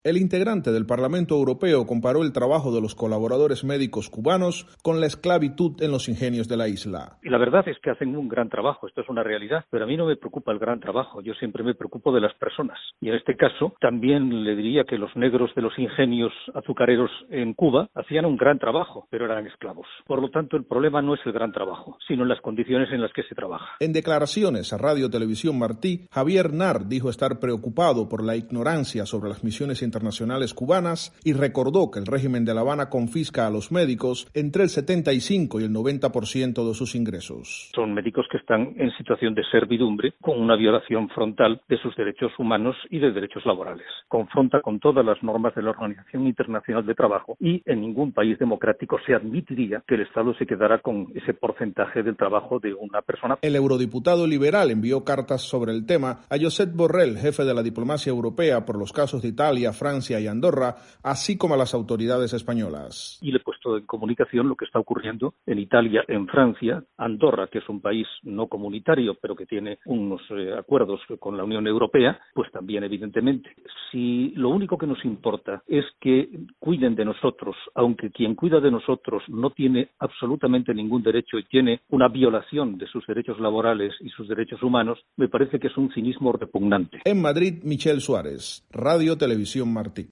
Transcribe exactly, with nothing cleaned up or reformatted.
El integrante del Parlamento Europeo comparó el trabajo de los colaboradores médicos cubanos con la esclavitud en los ingenios de la isla. Y la verdad es que hacen un gran trabajo, esto es una realidad, pero a mí no me preocupa el gran trabajo, yo siempre me preocupo de las personas. Y en este caso también le diría que los negros de los ingenios azucareros en Cuba hacían un gran trabajo, pero eran esclavos. Por lo tanto, el problema no es el gran trabajo, sino las condiciones en las que se trabaja. En declaraciones a Radio Televisión Martí, Javier Nar dijo estar preocupado por la ignorancia sobre las misiones internacionales cubanas y recordó que el régimen de La Habana confisca a los médicos entre el setenta y cinco y el noventa por ciento de sus ingresos. Son médicos que están en situación de servidumbre con una violación frontal de sus derechos humanos y de derechos laborales. Confronta con todas las normas de la Organización Internacional de Trabajo y en ningún país democrático se admitiría que el Estado se quedara con ese porcentaje del trabajo de una persona. El eurodiputado liberal envió cartas sobre el tema a Josep Borrell, jefe de la diplomacia europea por los casos de Italia, Francia y Andorra, así como a las autoridades españolas. Y le he puesto en comunicación lo que está ocurriendo en Italia, en Francia, Andorra, que es un país no comunitario, pero que tiene unos eh, acuerdos con la Unión Europea, pues también evidentemente. Si lo único que nos importa es que cuiden de nosotros, aunque quien cuida de nosotros no tiene absolutamente ningún derecho y tiene una violación de sus derechos laborales y sus derechos humanos, me parece que es un cinismo repugnante. En Madrid, Michel Suárez, Radio Televisión Martí.